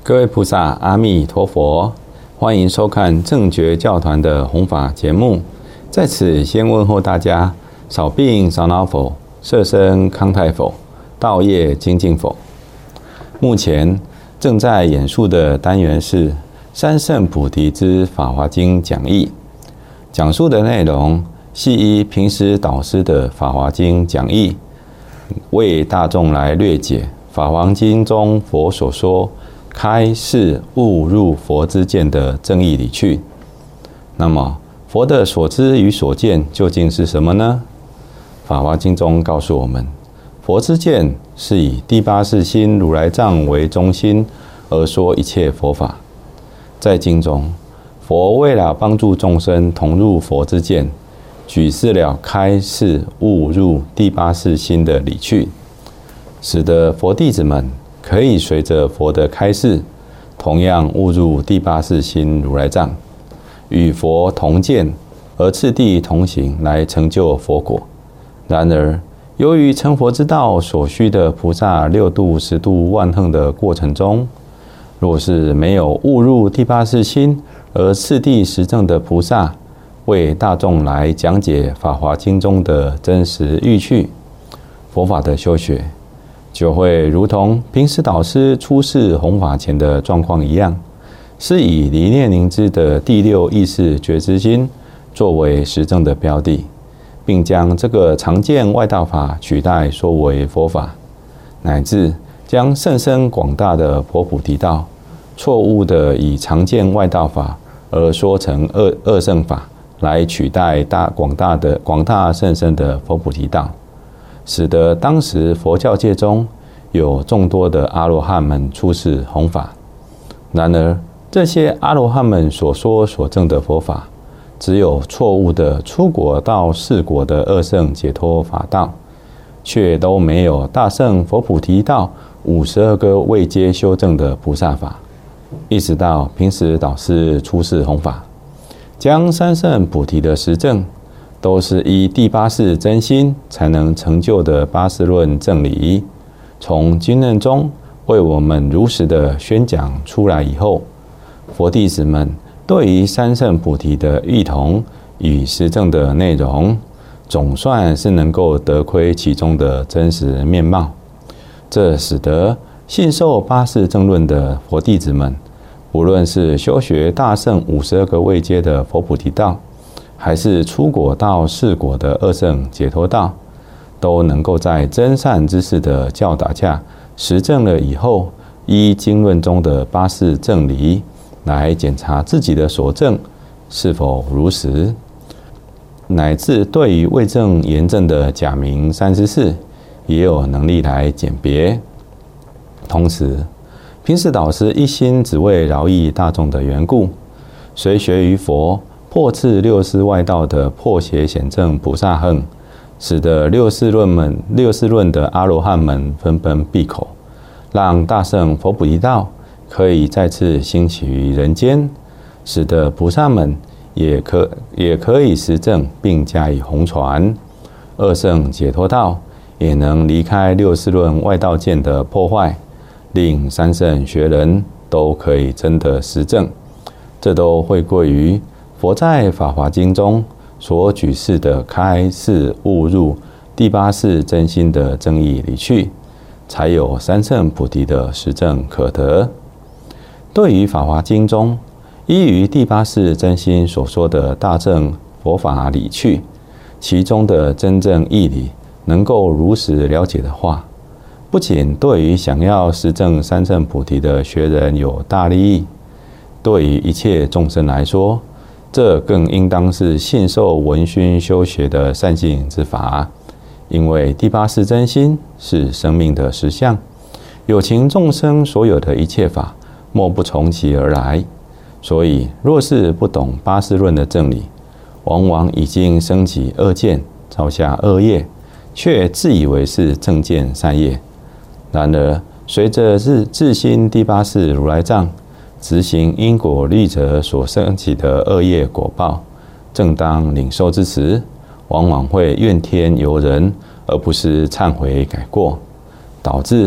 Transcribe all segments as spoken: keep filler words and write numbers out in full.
各位菩萨，阿弥陀佛！欢迎收看正觉教团的弘法节目。在此先问候大家：少病少恼否？色身康泰否？道业精进否？目前正在演述的单元是三圣菩提之法华经讲义，讲述的内容系依平时导师的法华经讲义，为大众来略解法华经中佛所说开示悟入佛之见的正义理趣。那么佛的所知与所见究竟是什么呢？法华经中告诉我们，佛之见是以第八世心如来藏为中心而说一切佛法。在经中，佛为了帮助众生同入佛之见，举示了开示悟入第八世心的理趣，使得佛弟子们可以随着佛的开示，同样悟入第八世心如来藏，与佛同见，而次第同行，来成就佛果。然而，由于成佛之道所需的菩萨六度、十度、万行的过程中，若是没有悟入第八世心而次第实证的菩萨，为大众来讲解《法华经》中的真实义趣，佛法的修学就会如同平时导师出世弘法前的状况一样，是以离念凝知的第六意识觉知心作为实证的标的，并将这个常见外道法取代说为佛法，乃至将甚深广大的佛菩提道错误的以常见外道法而说成二二乘法来取代大广大的广大甚深的佛菩提道，使得当时佛教界中有众多的阿罗汉们出世弘法。然而，这些阿罗汉们所说所证的佛法，只有错误的出果到四果的二乘解脱法道，却都没有大乘佛菩提道五十二个位阶修正的菩萨法。一直到平时导师出世弘法，将三圣菩提的实证都是依第八世真心才能成就的八世论正理，从经论中为我们如实的宣讲出来以后，佛弟子们对于三圣菩提的异同与实证的内容，总算是能够得窥其中的真实面貌。这使得信受八世正论的佛弟子们，无论是修学大乘五十二个位阶的佛菩提道，还是出果到四果的二乘解脱道，都能够在真善知识的教导下实证了以后，依经论中的八世正理来检查自己的所证是否如实，乃至对于未证言证的假名三十四也有能力来鉴别。同时，平时导师一心只为饶益大众的缘故，随学于佛破斥六世外道的破邪显正菩萨行，使得六世论们六世论的阿罗汉们纷纷闭口，让大乘佛菩提道可以再次兴起于人间，使得菩萨们也可也可以实证并加以弘传，二乘解脱道也能离开六世论外道见的破坏，令三圣学人都可以真的实证。这都会归于佛在《法华经》中所举示的开示悟入第八世真心的正义理趣，才有三圣菩提的实证可得。对于《法华经》中依于第八世真心所说的大正佛法理趣，其中的真正义理能够如实了解的话，不仅对于想要实证三圣菩提的学人有大利益，对于一切众生来说，这更应当是信受闻熏修学的善行之法。因为第八世真心是生命的实相，有情众生所有的一切法莫不从其而来，所以若是不懂八世论的正理，往往已经升起恶见，造下恶业，却自以为是正见善业。然而随着自自心第八世如来藏执行因果律则所升起的恶业果报，正当领受之时，往往会怨天尤人，而不是忏悔改过，导致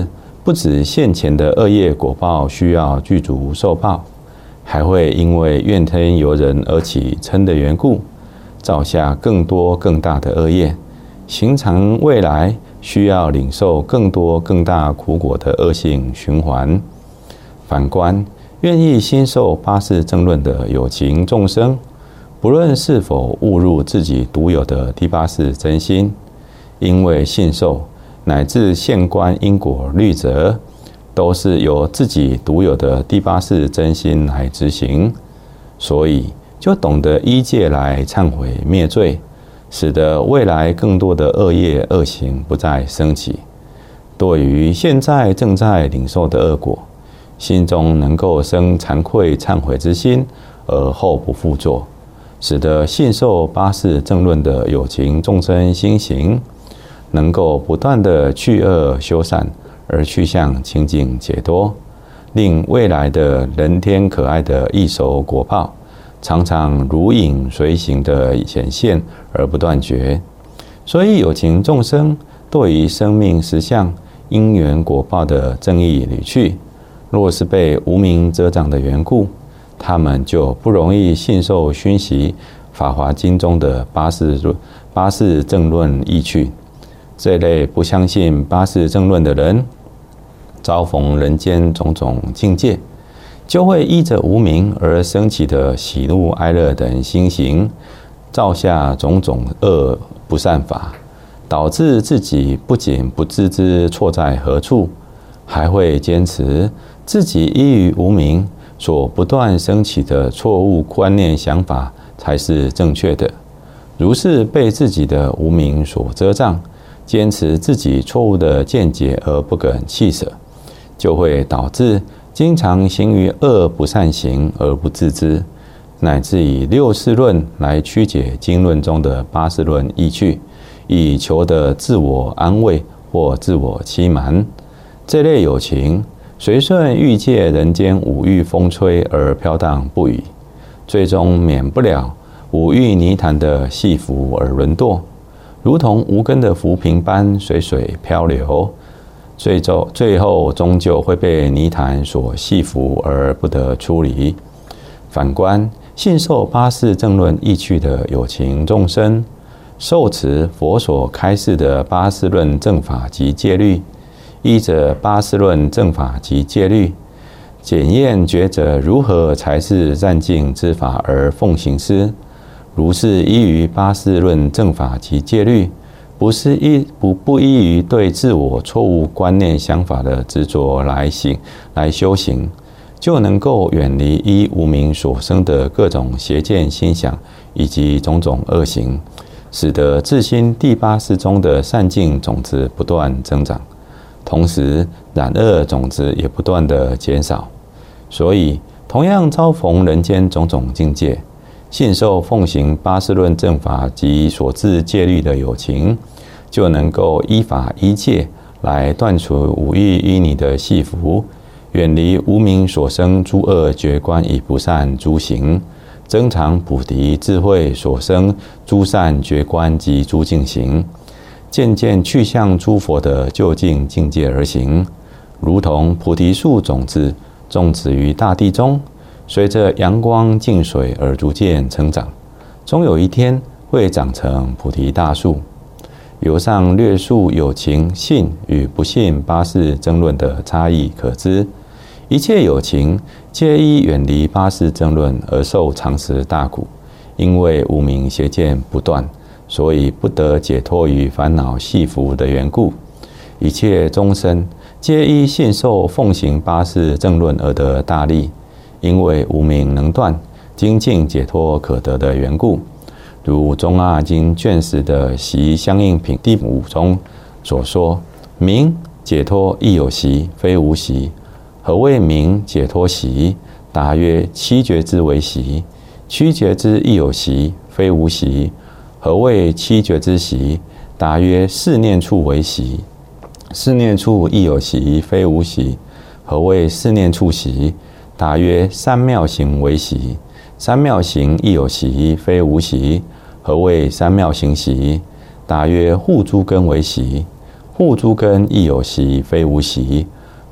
不止现前的恶业果报需要具足受报，还会因为怨天尤人而起嗔的缘故，造下更多更大的恶业，形成未来需要领受更多更大苦果的恶性循环。反观愿意心受八识正论的有情众生，不论是否误入自己独有的第八识真心，因为信受乃至现观因果律则，都是由自己独有的第八识真心来执行，所以就懂得依戒来忏悔灭罪，使得未来更多的恶业恶行不再升起。对于现在正在领受的恶果，心中能够生惭愧忏悔之心，而后不复作，使得信受八识正论的有情众生心行，能够不断的去恶修善，而趋向清净解脱，令未来的人天可爱的异熟果报，常常如影随形的显现而不断绝。所以有情众生对于生命实相因缘果报的正义理趣，若是被无明遮障的缘故，他们就不容易信受熏习《法华经》中的八识八识正论义趣。这类不相信八识正论的人，遭逢人间种种境界，就会依着无明而升起的喜怒哀乐等心行，造下种种恶不善法，导致自己不仅不自知错在何处，还会坚持自己依于无明所不断升起的错误观念想法才是正确的。如是被自己的无明所遮障，坚持自己错误的见解而不肯弃舍，就会导致经常行于恶不善行而不自知，乃至以六识论来曲解经论中的八识论义趣，以求得自我安慰或自我欺瞒。这类有情随顺欲界人间五欲风吹而飘荡不已，最终免不了五欲泥潭的戏服而沦堕，如同无根的浮萍般随水漂流，最终最后终究会被泥潭所戏服而不得出离。反观信受八识正论义趣的有情众生，受持佛所开示的八识论正法及戒律，依着八识论正法及戒律，检验抉择如何才是善净之法而奉行师。如是依于八识论正法及戒律，不是依不不依于对自我错误观念想法的执着来行来修行，就能够远离依无明所生的各种邪见心想以及种种恶行，使得自心第八识中的善净种子不断增长，同时染恶种子也不断的减少。所以同样遭逢人间种种境界，信受奉行八识论正法及所致戒律的有情，就能够依法依戒来断除五欲依泥的戏服，远离无明所生诸恶觉观与不善诸行，增长菩提智慧所生诸善觉观及诸净行，渐渐去向诸佛的究竟境界而行，如同菩提树种子种植于大地中，随着阳光净水而逐渐成长，终有一天会长成菩提大树。由上略述有情信与不信八识争论的差异可知，一切有情皆依远离八识争论而受常时大苦，因为无明邪见不断，所以不得解脱于烦恼系缚的缘故。一切众生皆依信受奉行八识正论而得大利，因为无明能断，精进解脱可得的缘故。如中阿经卷十的习相应品第五中所说：明解脱亦有习，非无习。何谓明解脱习？答曰：七觉支为习。七觉支亦有习，非无习。何谓七觉支习？答曰：四念处为习。四念处亦有习，非无习。何谓四念处习？答曰：三妙行为习。三妙行亦有习，非无习。何谓三妙行习？答曰：护诸根为习。护诸根亦有习，非无习。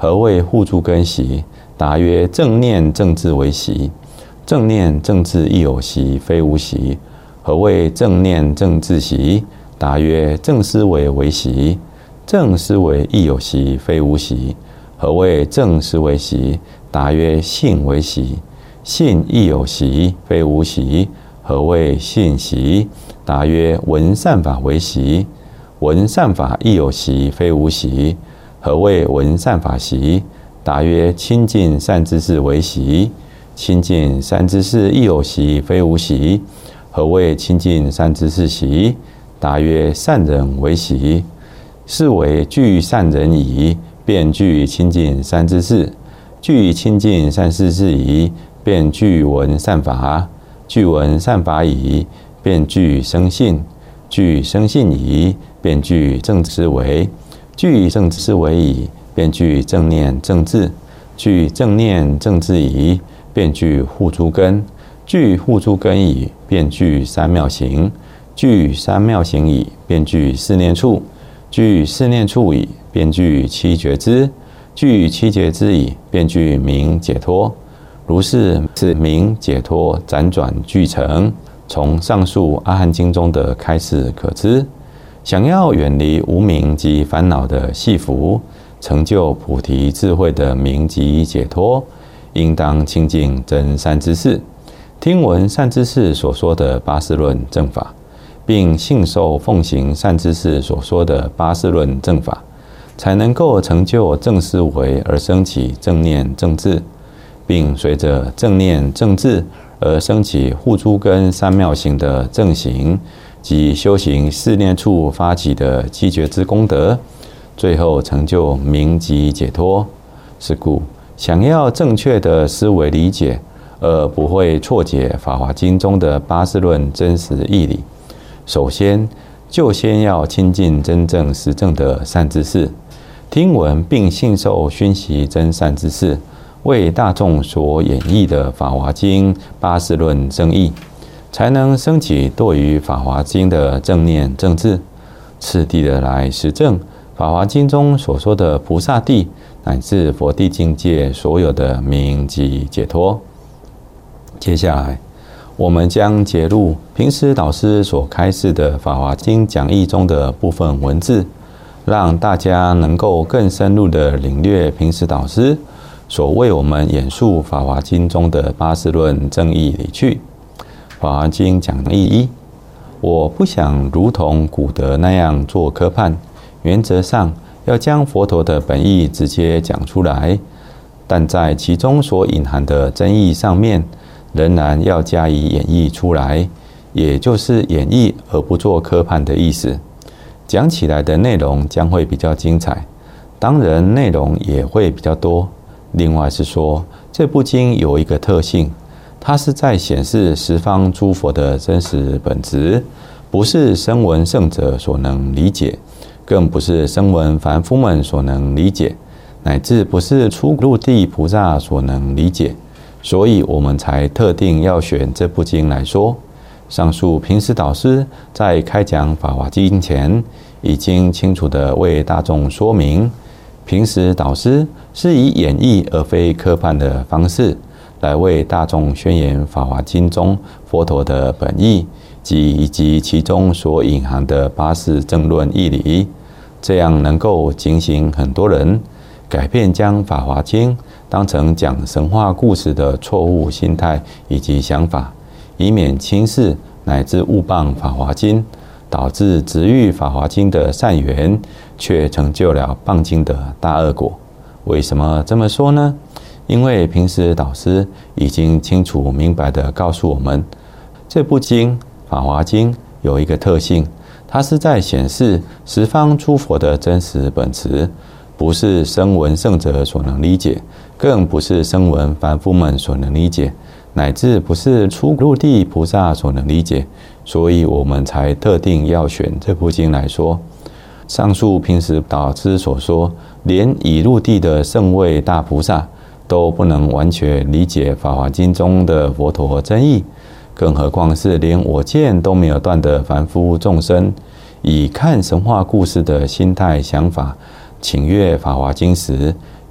何谓互助根习？答曰：正念正智为习。正念正智亦有习，非无习。何谓正念正智习？答曰：正思维为习。正思维亦有习，非无习。何谓正思维习？答曰：信为习。信亦有习，非无习。何谓信习？答曰：闻善法为习。闻善法亦有习，非无习。何谓闻善法习？答曰：亲近善知识为习。亲近善知识亦有习，非无习。何谓亲近善知识习？答曰：善人为习。是为具善人矣，便具亲近善知识；具亲近善知识矣，便具闻善法；具闻善法矣，便具生信；具生信矣，便具正思维；具正思维矣，便具正念正智；具正念正智矣，便具互助根；具互助根矣，便具三妙行；具三妙行矣，便具四念处；具四念处矣，便具七觉支；具七觉支矣，便具明解脱。如是是明解脱辗转俱成。从上述阿含经中的开示可知，想要远离无明及烦恼的系缚，成就菩提智慧的明及解脱，应当亲近真善知识，听闻善知识所说的八识论正法，并信受奉行善知识所说的八识论正法，才能够成就正思维而生起正念正智，并随着正念正智而生起互助根三妙行的正行，及修行四念处发起的七觉支功德，最后成就明及解脱。是故想要正确的思维理解，而不会错解《法华经》中的八识论真实义理，首先就先要亲近真正实证的善知识，听闻并信受熏习真善知识为大众所演绎的《法华经》八识论正义，才能升起对于《法华经》的正念正智，次第的来实证《法华经》中所说的菩萨地乃至佛地境界所有的明及解脱。接下来，我们将节录平时导师所开示的《法华经》讲义中的部分文字，让大家能够更深入的领略平时导师所为我们演述《法华经》中的八识论正义理趣。《法华经》讲义一：我不想如同古德那样做科判，原则上要将佛陀的本意直接讲出来，但在其中所隐含的真意上面，仍然要加以演绎出来，也就是演绎而不做科判的意思。讲起来的内容将会比较精彩，当然内容也会比较多。另外是说，这部经有一个特性，它是在显示十方诸佛的真实本质，不是声闻圣者所能理解，更不是声闻凡夫们所能理解，乃至不是初入地菩萨所能理解，所以我们才特定要选这部经来说。上述平时导师在开讲《法华经》前，已经清楚地为大众说明，平时导师是以演绎而非科判的方式，来为大众宣言《法华经》中佛陀的本意及以及其中所隐含的八识正论义理，这样能够警醒很多人改变将《法华经》当成讲神话故事的错误心态以及想法，以免轻视乃至误谤《法华经》，导致执欲《法华经》的善缘，却成就了谤经的大恶果。为什么这么说呢？因为平时导师已经清楚明白地告诉我们，这部经《法华经》有一个特性，它是在显示十方诸佛的真实本质，不是声闻圣者所能理解，更不是声闻凡夫们所能理解，乃至不是初入地菩萨所能理解，所以我们才特定要选这部经来说。上述平时导师所说，连已入地的圣位大菩萨都不能完全理解《法华经》中的佛陀真意，更何况是连我见都没有断的凡夫众生，以看神话故事的心态想法请阅《法华经》时，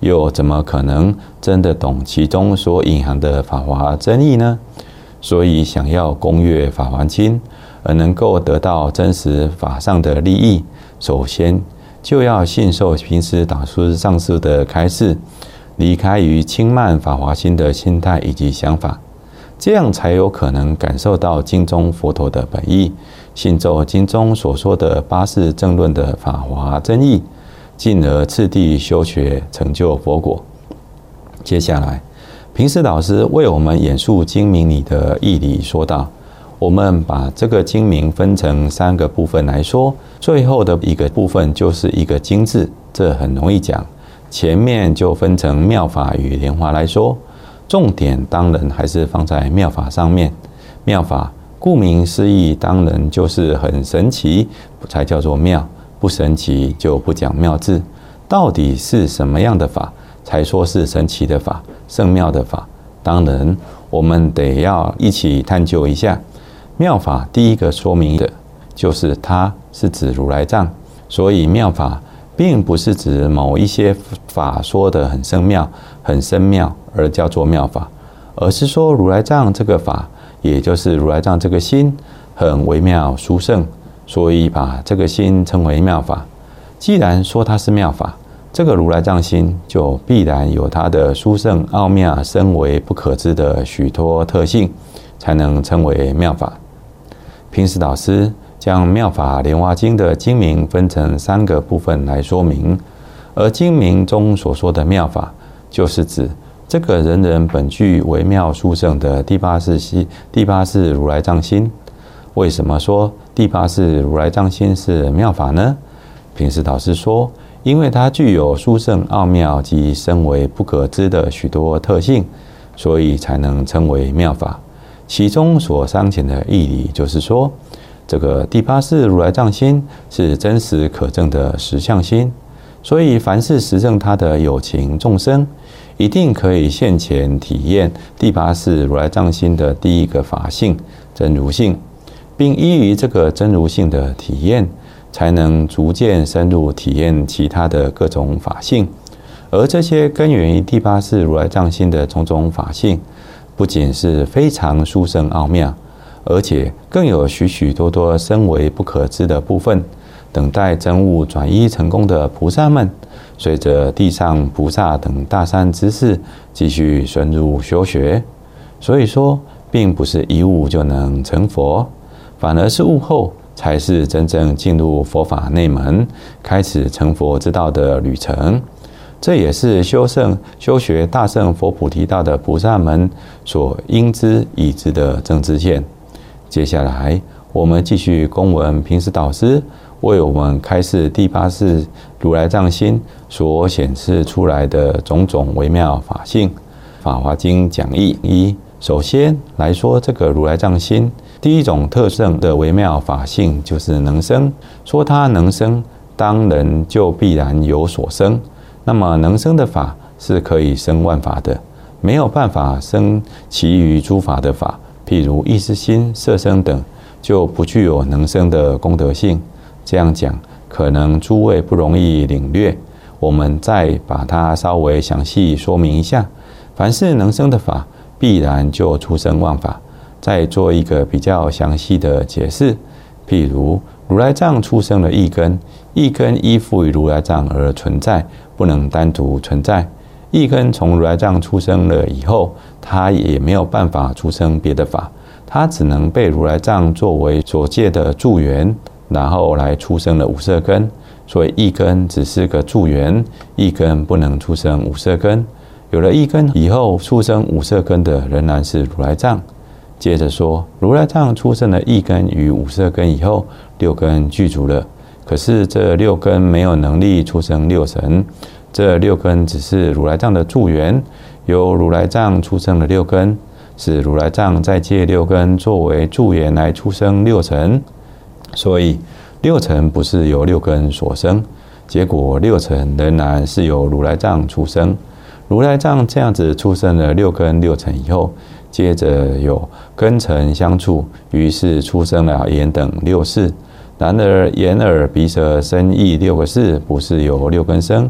又怎么可能真的懂其中所隐含的法华真义呢？所以想要攻阅法华经，而能够得到真实法上的利益，首先就要信受平时导师上师的开示，离开于轻慢法华经的心态以及想法，这样才有可能感受到经中佛陀的本意，信受经中所说的八识正论的法华真义，进而次第修学成就佛果。接下来，平时导师为我们演述经名里的义理，说道：我们把这个经名分成三个部分来说，最后的一个部分就是一个经字，这很容易讲。前面就分成妙法与莲华来说，重点当然还是放在妙法上面。妙法顾名思义，当然就是很神奇才叫做妙，不神奇就不讲妙字。到底是什么样的法才说是神奇的法、圣妙的法？当然我们得要一起探究一下。妙法第一个说明的就是它是指如来藏，所以妙法并不是指某一些法说得很深妙、很深妙而叫做妙法，而是说如来藏这个法，也就是如来藏这个心很微妙殊胜，所以把这个心称为妙法。既然说它是妙法，这个如来藏心就必然有它的殊胜奥妙、深为不可知的许多特性，才能称为妙法。平时导师将妙法莲华经的经名分成三个部分来说明，而经名中所说的妙法，就是指这个人人本具微妙殊胜的第八识心、第八识如来藏心。为什么说第八识如来藏心是妙法呢？平时导师说，因为它具有殊胜奥妙及深为不可知的许多特性，所以才能称为妙法。其中所彰显的义理，就是说，这个第八识如来藏心是真实可证的实相心，所以凡是实证它的有情众生，一定可以现前体验第八识如来藏心的第一个法性真如性，并依于这个真如性的体验，才能逐渐深入体验其他的各种法性。而这些根源于第八识如来藏心的种种法性，不仅是非常殊胜奥妙，而且更有许许多多深为不可知的部分，等待真悟转依成功的菩萨们，随着地上菩萨等大善知识继续深入修学。所以说，并不是一悟就能成佛，反而是悟后才是真正进入佛法内门，开始成佛之道的旅程。这也是修圣修学大乘佛菩提道的菩萨们所应知已知的正知见。接下来，我们继续恭闻平时导师为我们开示第八识如来藏心所显示出来的种种微妙法性。法华经讲义一，首先来说这个如来藏心，第一种特征的微妙法性就是能生。说它能生，当然就必然有所生。那么能生的法是可以生万法的，没有办法生其余诸法的法，譬如意识心、色身等，就不具有能生的功德性。这样讲，可能诸位不容易领略，我们再把它稍微详细说明一下。凡是能生的法，必然就出生万法。再做一个比较详细的解释，譬如如来藏出生了一根，一根依附于如来藏而存在，不能单独存在。一根从如来藏出生了以后，它也没有办法出生别的法，它只能被如来藏作为所借的助缘，然后来出生了五色根。所以一根只是个助缘，一根不能出生五色根。有了一根以后，出生五色根的仍然是如来藏。接着说，如来藏出生了一根与五色根以后，六根具足了。可是这六根没有能力出生六尘，这六根只是如来藏的助缘，由如来藏出生了六根，是如来藏再借六根作为助缘来出生六尘。所以六尘不是由六根所生，结果六尘仍然是由如来藏出生。如来藏这样子出生了六根六尘以后，接着有根尘相处，于是出生了眼等六识。然而眼耳鼻舌身意六个识不是由六根生，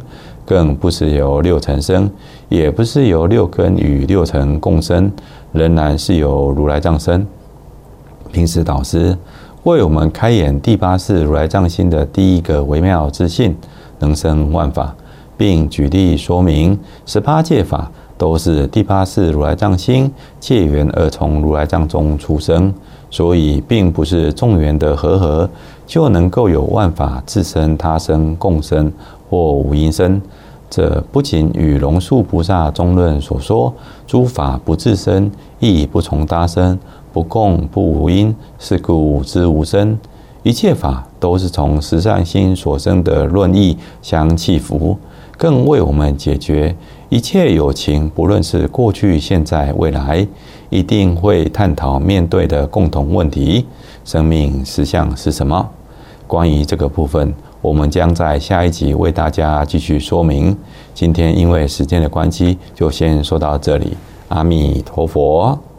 更不是由六尘生，也不是由六根与六尘共生，仍然是由如来藏生。平时导师为我们开演第八世如来藏心的第一个微妙之性，能生万法，并举例说明十八界法都是第八世如来藏心借缘而从如来藏中出生，所以并不是众缘的和合就能够有万法自生他生共生或无因生。这不仅与龙树菩萨中论所说诸法不自生，亦不从他生，不共不无因，是故知无生。一切法都是从十善心所生的论义相契符，更为我们解决一切有情，不论是过去、现在、未来，一定会探讨面对的共同问题：生命实相是什么？关于这个部分，我们将在下一集为大家继续说明。今天因为时间的关系，就先说到这里。阿弥陀佛。